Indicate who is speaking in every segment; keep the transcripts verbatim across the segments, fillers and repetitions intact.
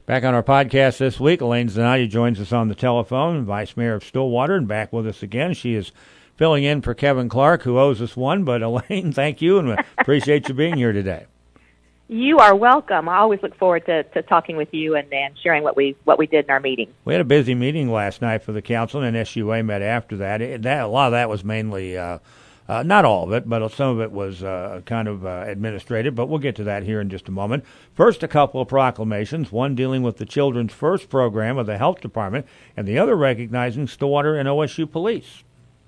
Speaker 1: Back on our podcast this week, Elaine Zanotti joins us on the telephone, Vice Mayor of Stillwater, and back with us again. She is filling in for Kevin Clark, who owes us one. But Elaine, thank you, and we appreciate you being here today.
Speaker 2: You are welcome. I always look forward to, to talking with you and, and sharing what we what we did in our meeting.
Speaker 1: We had a busy meeting last night for the council, and S U A met after that. It, that a lot of that was mainly, uh, uh, not all of it, but some of it was uh, kind of uh, administrative, but we'll get to that here in just a moment. First, a couple of proclamations, one dealing with the Children's First program of the Health Department, and the other recognizing Stillwater and O S U Police.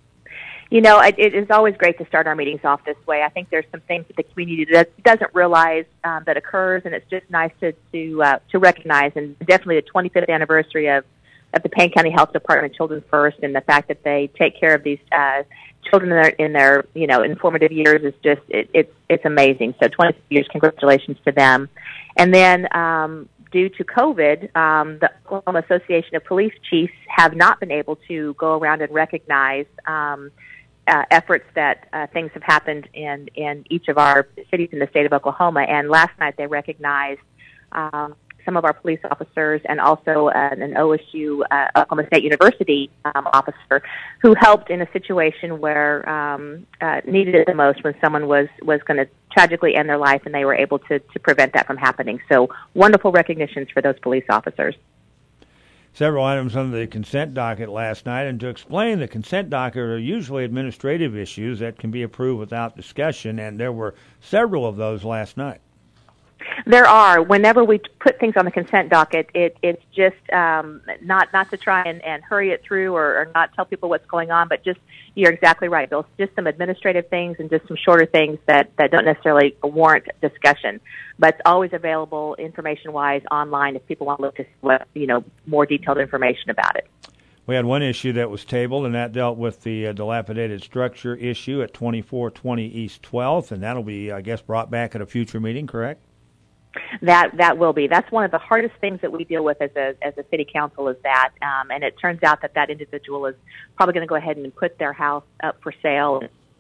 Speaker 2: You know, it, it is always great to start our meetings off this way. I think there's some things that the community does, doesn't realize um, that occurs, and it's just nice to to, uh, to recognize. And definitely the twenty-fifth anniversary of, of the Payne County Health Department Children First, and the fact that they take care of these uh, children in their, in their you know informative years is just it, it's it's amazing. So twenty years, congratulations to them. And then um, due to COVID, um, the Oklahoma Association of Police Chiefs have not been able to go around and recognize Um, Uh, efforts that uh, things have happened in, in each of our cities in the state of Oklahoma. And last night they recognized um, some of our police officers and also uh, an O S U, uh, Oklahoma State University um, officer who helped in a situation where um, uh, needed it the most when someone was, was going to tragically end their life, and they were able to, to prevent that from happening. So wonderful recognitions for those police officers.
Speaker 1: Several items on the consent docket last night, and to explain, the consent docket are usually administrative issues that can be approved without discussion, and there were several of those last night.
Speaker 2: There are. Whenever we put things on the consent docket, it, it's just um, not not to try and, and hurry it through or, or not tell people what's going on, but just, you're exactly right, Bill, just some administrative things and just some shorter things that, that don't necessarily warrant discussion. But it's always available information-wise online if people want to look at what, you know, more detailed information about it.
Speaker 1: We had one issue that was tabled, and that dealt with the uh, dilapidated structure issue at twenty-four twenty East twelfth, and that'll be, I guess, brought back at a future meeting, correct?
Speaker 2: That that will be. That's one of the hardest things that we deal with as a as a city council is that, um, and it turns out that that individual is probably going to go ahead and put their house up for sale.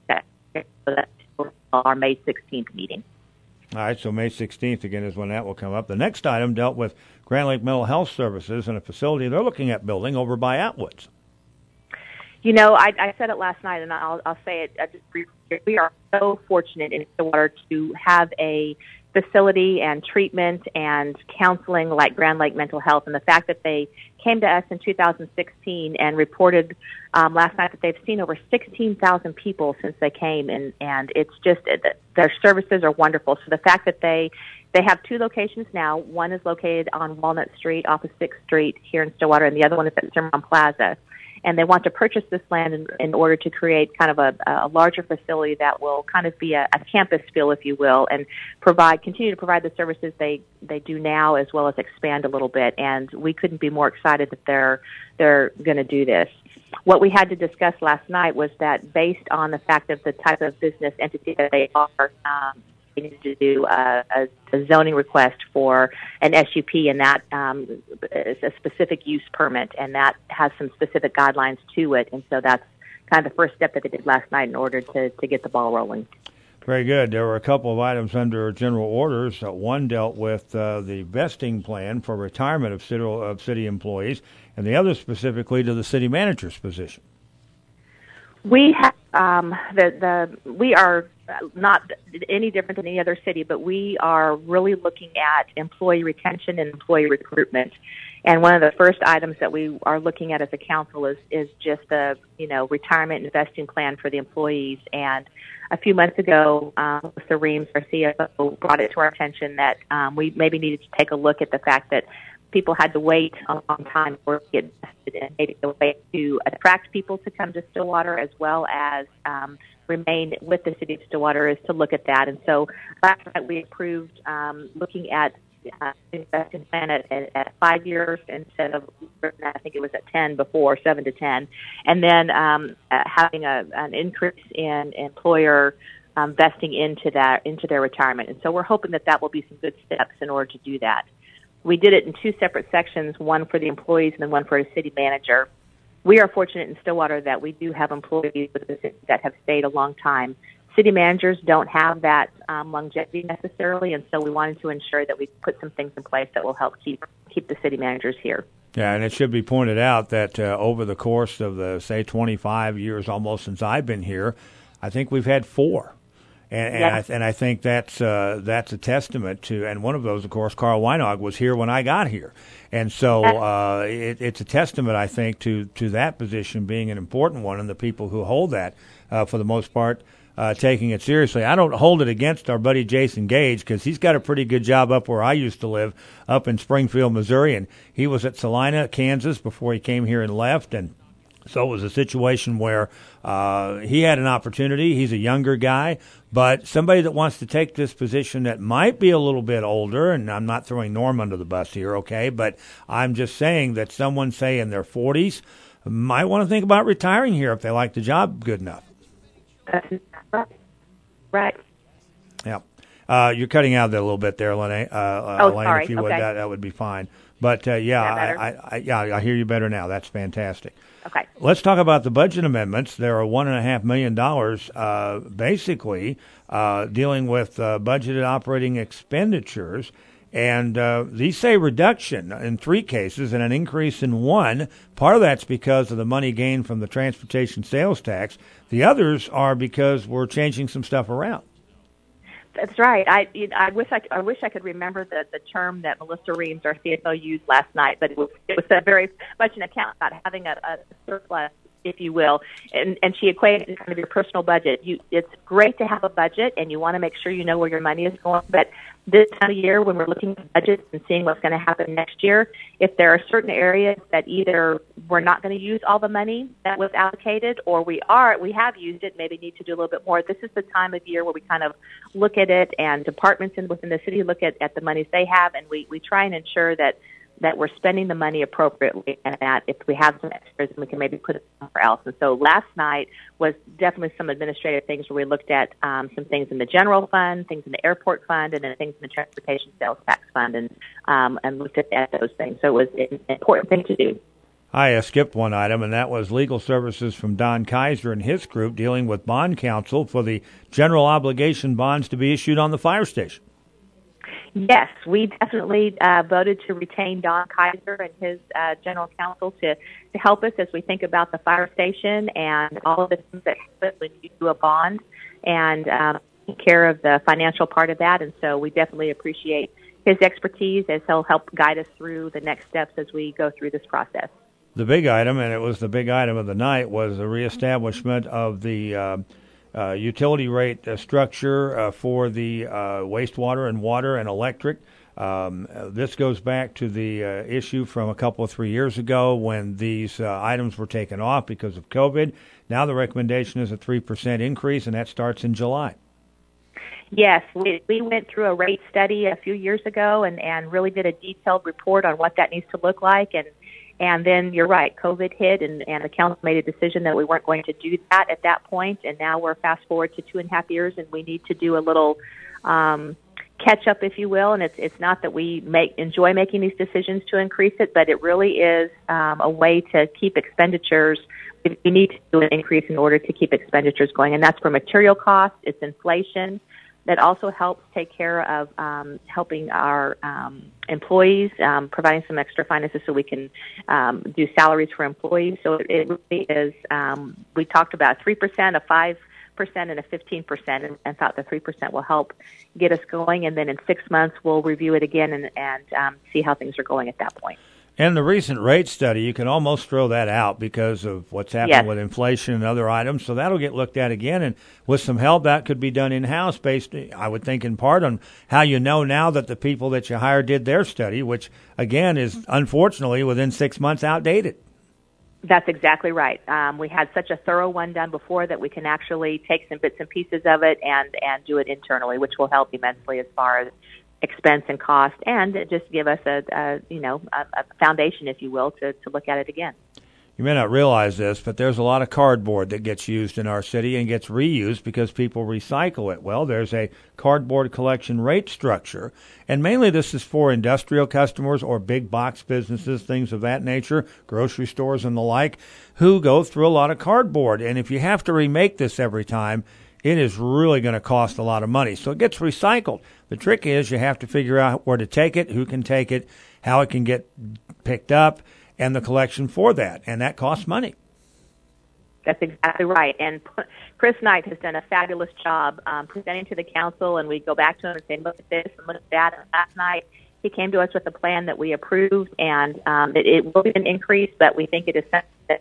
Speaker 2: That's our May sixteenth meeting.
Speaker 1: All right, so May sixteenth again is when that will come up. The next item dealt with Grand Lake Mental Health Services and a facility they're looking at building over by Atwoods.
Speaker 2: You know, I, I said it last night, and I'll, I'll say it uh, just briefly. We are so fortunate in Stillwater to have a facility and treatment and counseling like Grand Lake Mental Health, and the fact that they came to us in two thousand sixteen and reported um, last night that they've seen over sixteen thousand people since they came, and, and it's just, their services are wonderful. So the fact that they, they have two locations now, one is located on Walnut Street off of sixth Street here in Stillwater, and the other one is at Cimarron Plaza. And they want to purchase this land in, in order to create kind of a, a larger facility that will kind of be a, a campus feel, if you will, and provide continue to provide the services they, they do now, as well as expand a little bit. And we couldn't be more excited that they're they're going to do this. What we had to discuss last night was that based on the fact of the type of business entity that they are, um, we needed to do a, a, a zoning request for an S U P, and that um, is a specific use permit, and that has some specific guidelines to it. And so that's kind of the first step that they did last night in order to, to get the ball rolling.
Speaker 1: Very good. There were a couple of items under general orders. Uh, one dealt with uh, the vesting plan for retirement of city, of city employees, and the other specifically to the city manager's position.
Speaker 2: We have um, the the we are not any different than any other city, but we are really looking at employee retention and employee recruitment. And one of the first items that we are looking at as a council is is just the you know retirement investing plan for the employees. And a few months ago, um, Melissa Reams, our C F O, brought it to our attention that um, we maybe needed to take a look at the fact that people had to wait a long time for it to get invested, and maybe a way to attract people to come to Stillwater as well as um, remain with the city of Stillwater is to look at that. And so last night we approved um, looking at uh, investing plan at, at five years instead of, I think it was at ten before, seven to ten, and then um, uh, having a, an increase in employer um, vesting into that into their retirement. And so we're hoping that that will be some good steps in order to do that. We did it in two separate sections, one for the employees and then one for the city manager. We are fortunate in Stillwater that we do have employees with the city that have stayed a long time. City managers don't have that um, longevity necessarily, and so we wanted to ensure that we put some things in place that will help keep keep the city managers here.
Speaker 1: Yeah, and it should be pointed out that uh, over the course of the, say, twenty-five years almost since I've been here, I think we've had four. And, and,
Speaker 2: yeah.
Speaker 1: I, and I think that's uh, that's a testament to, and one of those, of course, Carl Weinog was here when I got here. And so uh, it, it's a testament, I think, to, to that position being an important one, and the people who hold that, uh, for the most part, uh, taking it seriously. I don't hold it against our buddy Jason Gage, because he's got a pretty good job up where I used to live, up in Springfield, Missouri, and he was at Salina, Kansas, before he came here and left, and so it was a situation where uh, he had an opportunity. He's a younger guy, but somebody that wants to take this position that might be a little bit older, and I'm not throwing Norm under the bus here, okay, but I'm just saying that someone, say, in their forties might want to think about retiring here if they like the job good enough.
Speaker 2: Right. Right.
Speaker 1: Yeah. Uh, you're cutting out there a little bit there, Elaine. Uh,
Speaker 2: oh,
Speaker 1: Elaine,
Speaker 2: sorry.
Speaker 1: if you would,
Speaker 2: okay.
Speaker 1: that, that would be fine. But, uh, yeah, I, I, I, yeah, I hear you better now. That's fantastic.
Speaker 2: Okay.
Speaker 1: Let's talk about the budget amendments. There are one and a half million dollars, uh, basically uh, dealing with uh, budgeted operating expenditures, and uh, these say reduction in three cases and an increase in one. Part of that's because of the money gained from the transportation sales tax. The others are because we're changing some stuff around.
Speaker 2: That's right. I I wish I, I wish I could remember the, the term that Melissa Reams, our C F O, used last night, but it was it was a very much an account about having a, a surplus, if you will, and and she equated it kind of your personal budget. You, it's great to have a budget, and you want to make sure you know where your money is going, but this time of year when we're looking at budgets and seeing what's going to happen next year, if there are certain areas that either we're not going to use all the money that was allocated, or we are, we have used it, maybe need to do a little bit more. This is the time of year where we kind of look at it, and departments in, within the city look at, at the monies they have, and we, we try and ensure that that we're spending the money appropriately, and that if we have some extras, we can maybe put it somewhere else. And so last night was definitely some administrative things where we looked at um, some things in the general fund, things in the airport fund, and then things in the transportation sales tax fund, and um, and looked at, at those things. So it was an important thing to do.
Speaker 1: I uh, skipped one item, and that was legal services from Don Kaiser and his group dealing with bond counsel for the general obligation bonds to be issued on the fire station.
Speaker 2: Yes, we definitely uh, voted to retain Don Kaiser and his uh, general counsel to, to help us as we think about the fire station and all of the things that happen when you do a bond, and um, take care of the financial part of that. And so we definitely appreciate his expertise as he'll help guide us through the next steps as we go through this process.
Speaker 1: The big item, and it was the big item of the night, was the reestablishment of the uh, uh, utility rate uh, structure uh, for the uh, wastewater and water and electric. Um, uh, this goes back to the uh, issue from a couple of three years ago when these uh, items were taken off because of COVID. Now the recommendation is a three percent increase, and that starts in July.
Speaker 2: Yes, we, we went through a rate study a few years ago and, and really did a detailed report on what that needs to look like. And And then you're right, COVID hit, and, and the council made a decision that we weren't going to do that at that point. And now we're fast forward to two and a half years, and we need to do a little um, catch up, if you will. And it's it's not that we make enjoy making these decisions to increase it, but it really is um, a way to keep expenditures. We need to do an increase in order to keep expenditures going, and that's for material costs. It's inflation. That also helps take care of um, helping our um, employees, um, providing some extra finances so we can um, do salaries for employees. So it, it really is, um, we talked about three percent, a five percent, and a fifteen percent, and, and thought the three percent will help get us going. And then in six months, we'll review it again and, and um, see how things are going at that point.
Speaker 1: And the recent rate study, you can almost throw that out because of what's happened
Speaker 2: yes.
Speaker 1: with inflation and other items. So that'll get looked at again. And with some help, that could be done in-house based, I would think, in part on how you know now that the people that you hired did their study, which, again, is unfortunately within six months outdated.
Speaker 2: That's exactly right. Um, we had such a thorough one done before that we can actually take some bits and pieces of it and, and do it internally, which will help immensely as far as expense and cost, and just give us a, a you know a, a foundation, if you will, to, to look at it again.
Speaker 1: You may not realize this, but there's a lot of cardboard that gets used in our city and gets reused because people recycle it. Well, there's a cardboard collection rate structure, and mainly this is for industrial customers or big box businesses, things of that nature, grocery stores and the like, who go through a lot of cardboard. And if you have to remake this every time, it is really going to cost a lot of money. So it gets recycled. The trick is you have to figure out where to take it, who can take it, how it can get picked up, and the collection for that, and that costs money.
Speaker 2: That's exactly right. And Chris Knight has done a fabulous job um, presenting to the council, and we go back to him and say, look at this and look at that. And last night, he came to us with a plan that we approved, and um, it, it will be an increase, but we think it is something that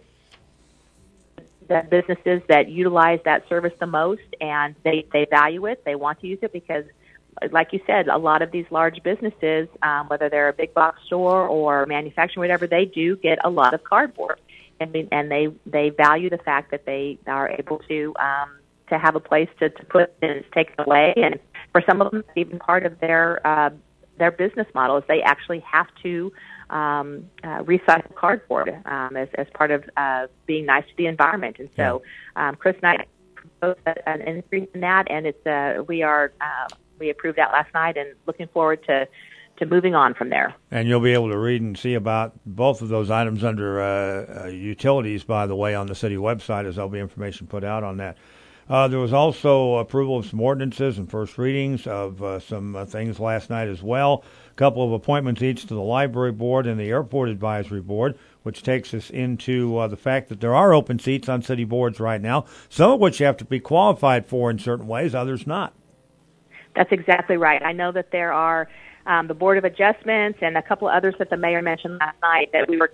Speaker 2: the businesses that utilize that service the most, and they, they value it, they want to use it because, like you said, a lot of these large businesses, um, whether they're a big box store or manufacturing, whatever, they do get a lot of cardboard, and they, and they they value the fact that they are able to um, to have a place to, to put it and it's taken away. And for some of them, it's even part of their uh, their business model is they actually have to um, uh, recycle cardboard um, as as part of uh, being nice to the environment. And so, um, Chris Knight proposed an increase in that, and it's uh, we are. Uh, We approved that last night and looking forward to, to moving on from there.
Speaker 1: And you'll be able to read and see about both of those items under uh, uh, utilities, by the way, on the city website, as there'll be information put out on that. Uh, there was also approval of some ordinances and first readings of uh, some uh, things last night as well. A couple of appointments each to the library board and the airport advisory board, which takes us into uh, the fact that there are open seats on city boards right now, some of which you have to be qualified for in certain ways, others not.
Speaker 2: That's exactly right. I know that there are um, the Board of Adjustments and a couple of others that the mayor mentioned last night that we were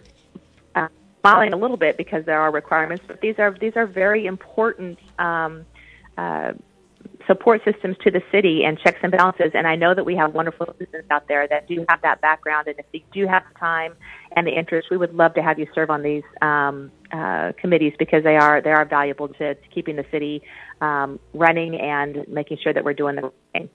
Speaker 2: uh, smiling a little bit because there are requirements, but these are these are very important um, uh, support systems to the city and checks and balances. And I know that we have wonderful citizens out there that do have that background, and if you do have the time and the interest, we would love to have you serve on these um, uh, committees because they are they are valuable to, to keeping the city um, running and making sure that we're doing the right thing.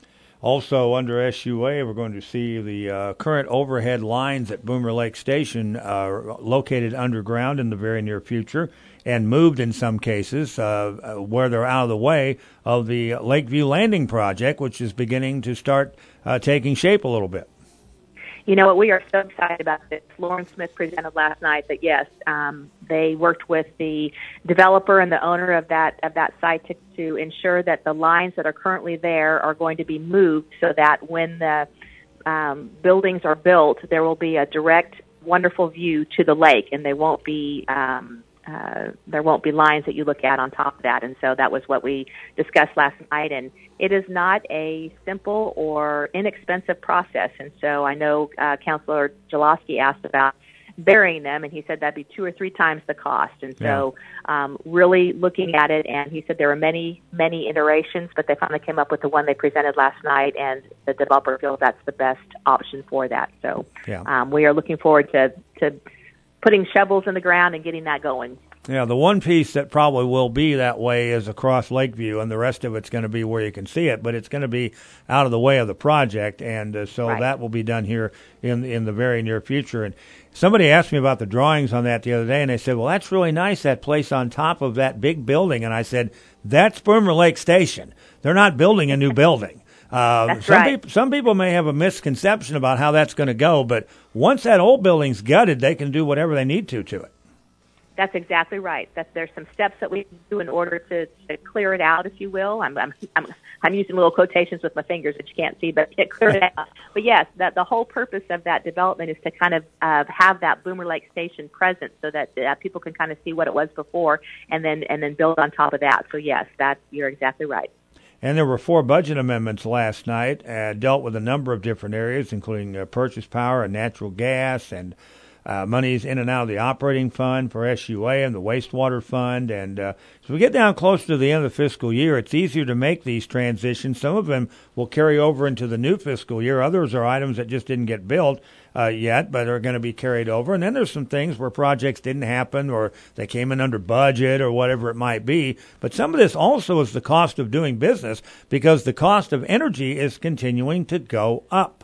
Speaker 1: Also, under S U A, we're going to see the uh, current overhead lines at Boomer Lake Station uh, located underground in the very near future and moved in some cases uh, where they're out of the way of the Lakeview Landing project, which is beginning to start uh, taking shape a little bit.
Speaker 2: You know what? We are so excited about this. Lauren Smith presented last night that yes, um, they worked with the developer and the owner of that of that site to, to ensure that the lines that are currently there are going to be moved so that when the um, buildings are built, there will be a direct, wonderful view to the lake, and they won't be. Um, Uh, there won't be lines that you look at on top of that. And so that was what we discussed last night. And it is not a simple or inexpensive process. And so I know uh, Councilor Jaloski asked about burying them, and he said that'd be two or three times the cost. And so yeah. um, really looking at it, and he said there were many, many iterations, but they finally came up with the one they presented last night, and the developer feels that's the best option for that. So yeah. um, we are looking forward to, to putting shovels in the ground and getting that going.
Speaker 1: Yeah, the one piece that probably will be that way is across Lakeview, and the rest of it's going to be where you can see it, but it's going to be out of the way of the project, and uh, so right. that will be done here in in the very near future. And somebody asked me about the drawings on that the other day, and they said, well, that's really nice, that place on top of that big building. And I said, that's Boomer Lake Station. They're not building a new building. Uh,
Speaker 2: that's
Speaker 1: some,
Speaker 2: right.
Speaker 1: people, some people may have a misconception about how that's going to go, but once that old building's gutted, they can do whatever they need to to it.
Speaker 2: That's exactly right. That there's some steps that we can do in order to, to clear it out, if you will. I'm, I'm I'm I'm using little quotations with my fingers that you can't see, but clear it out. But yes, that the whole purpose of that development is to kind of uh, have that Boomer Lake Station present, so that uh, people can kind of see what it was before, and then and then build on top of that. So yes, that you're exactly right.
Speaker 1: And there were four budget amendments last night, uh, dealt with a number of different areas, including uh, purchase power and natural gas, and Uh, monies in and out of the operating fund for S U A and the wastewater fund. And uh, as we get down close to the end of the fiscal year, it's easier to make these transitions. Some of them will carry over into the new fiscal year. Others are items that just didn't get built uh, yet, but are going to be carried over. And then there's some things where projects didn't happen, or they came in under budget, or whatever it might be. But some of this also is the cost of doing business, because the cost of energy is continuing to go up.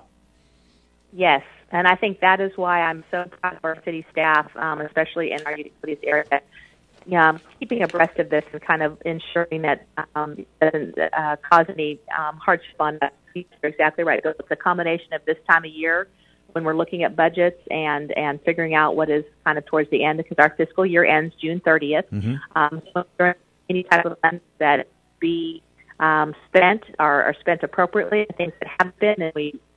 Speaker 2: Yes. And I think that is why I'm so proud of our city staff, um, especially in our utilities area, um, keeping abreast of this and kind of ensuring that um, it doesn't uh, cause any um, hardship on us. You're exactly right. It's a combination of this time of year when we're looking at budgets and, and figuring out what is kind of towards the end, because our fiscal year ends June thirtieth. Mm-hmm. Um, so any type of funds that be Um, spent are, are spent appropriately, things that have been, and we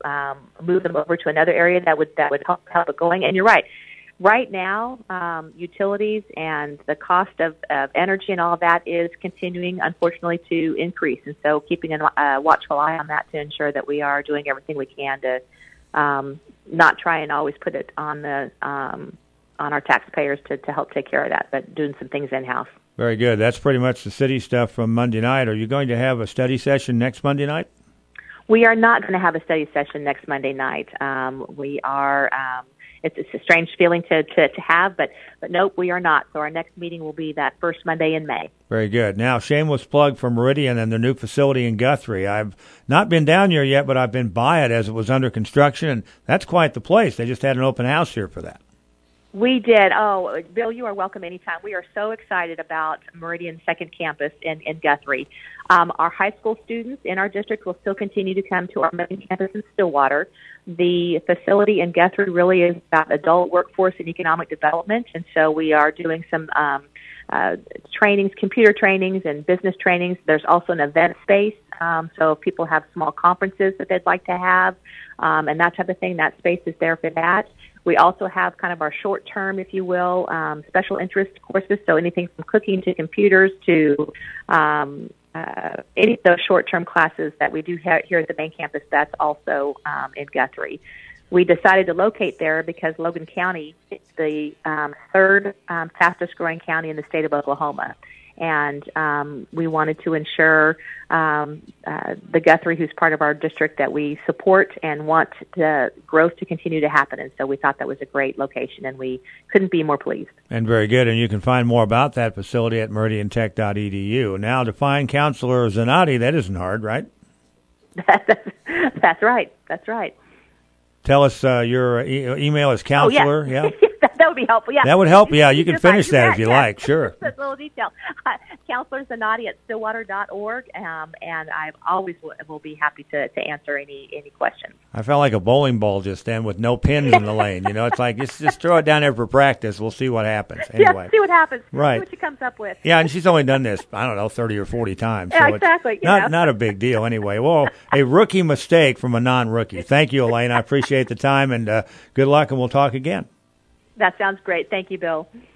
Speaker 2: um, move them over to another area that would that would help help it going. And you're right. Right now, um, utilities and the cost of, of energy and all of that is continuing, unfortunately, to increase. And so keeping a uh, watchful eye on that to ensure that we are doing everything we can to um, not try and always put it on the um, on our taxpayers to, to help take care of that, but doing some things in-house.
Speaker 1: Very good. That's pretty much the city stuff from Monday night. Are you going to have a study session next Monday night?
Speaker 2: We are not going to have a study session next Monday night. Um, we are... Um, It's, it's a strange feeling to, to, to have, but, but nope, we are not. So our next meeting will be that first Monday in May.
Speaker 1: Very good. Now, shameless plug for Meridian and their new facility in Guthrie. I've not been down here yet, but I've been by it as it was under construction, and that's quite the place. They just had an open house here for that.
Speaker 2: We did. Oh, Bill, you are welcome anytime. We are so excited about Meridian's second campus in, in Guthrie. Um, our high school students in our district will still continue to come to our main campus in Stillwater. The facility in Guthrie really is about adult workforce and economic development, and so we are doing some um, uh, trainings, computer trainings and business trainings. There's also an event space, um, so if people have small conferences that they'd like to have um, and that type of thing, that space is there for that. We also have kind of our short-term, if you will, um, special interest courses, so anything from cooking to computers to um, uh, any of those short-term classes that we do ha- here at the main campus, that's also um, in Guthrie. We decided to locate there because Logan County is the um, third um, fastest-growing county in the state of Oklahoma. And um, we wanted to ensure um, uh, the Guthrie, who's part of our district, that we support and want the growth to continue to happen. And so we thought that was a great location, and we couldn't be more pleased.
Speaker 1: And very good. And you can find more about that facility at meridian tech dot e d u. Now, to find Counselor Zanotti, that isn't hard, right?
Speaker 2: that's, that's right. That's right.
Speaker 1: Tell us uh, your e- email is counselor.
Speaker 2: Oh, yeah.
Speaker 1: yeah.
Speaker 2: That would be helpful, yeah.
Speaker 1: That would help, yeah. You can finish that if you
Speaker 2: yeah.
Speaker 1: like, sure.
Speaker 2: That's a little detail. Uh, Counselor Zanotti at stillwater dot org, um, and I always will, will be happy to, to answer any, any questions.
Speaker 1: I felt like a bowling ball just then with no pins in the lane. You know, it's like, just, just throw it down there for practice. We'll see what happens. Anyway.
Speaker 2: Yeah, see what happens.
Speaker 1: Right.
Speaker 2: See what she comes up with.
Speaker 1: Yeah, and she's only done this, I don't know, thirty or forty times.
Speaker 2: Yeah,
Speaker 1: so
Speaker 2: exactly.
Speaker 1: It's not,
Speaker 2: know.
Speaker 1: not a big deal anyway. Well, a rookie mistake from a non-rookie. Thank you, Elaine. I appreciate the time, and uh, good luck, and we'll talk again.
Speaker 2: That sounds great. Thank you, Bill.